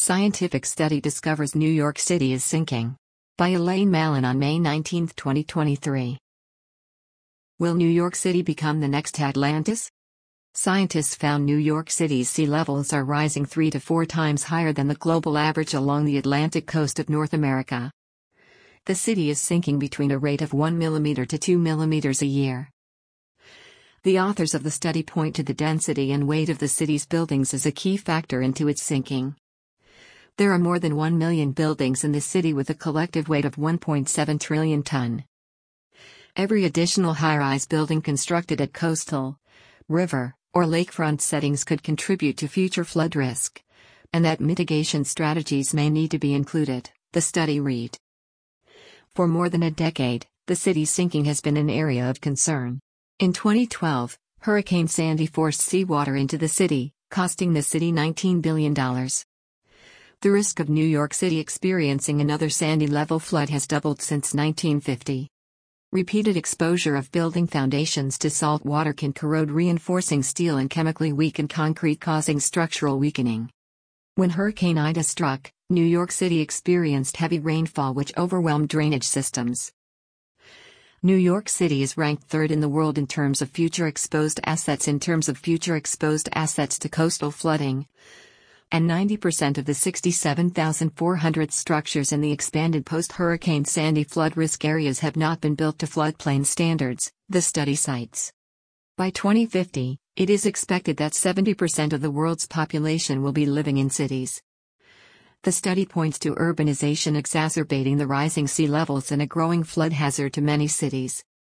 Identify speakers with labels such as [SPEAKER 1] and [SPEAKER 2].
[SPEAKER 1] Scientific study discovers New York City is sinking. By Elaine Mallon on May 19, 2023. Will New York City become the next Atlantis? Scientists found New York City's sea levels are rising 3 to 4 times higher than the global average along the Atlantic coast of North America. The city is sinking between a rate of 1 millimeter to 2 millimeters a year. The authors of the study point to the density and weight of the city's buildings as a key factor into its sinking. There are more than 1 million buildings in the city with a collective weight of 1.7 trillion ton. Every additional high-rise building constructed at coastal, river, or lakefront settings could contribute to future flood risk, and that mitigation strategies may need to be included, the study read. For more than a decade, the city's sinking has been an area of concern. In 2012, Hurricane Sandy forced seawater into the city, costing the city $19 billion. The risk of New York City experiencing another Sandy-level flood has doubled since 1950. Repeated exposure of building foundations to salt water can corrode reinforcing steel and chemically weaken concrete, causing structural weakening. When Hurricane Ida struck, New York City experienced heavy rainfall which overwhelmed drainage systems. New York City is ranked third in the world in terms of future exposed assets to coastal flooding, and 90% of the 67,400 structures in the expanded post-Hurricane Sandy flood risk areas have not been built to floodplain standards, the study cites. By 2050, it is expected that 70% of the world's population will be living in cities. The study points to urbanization exacerbating the rising sea levels and a growing flood hazard to many cities.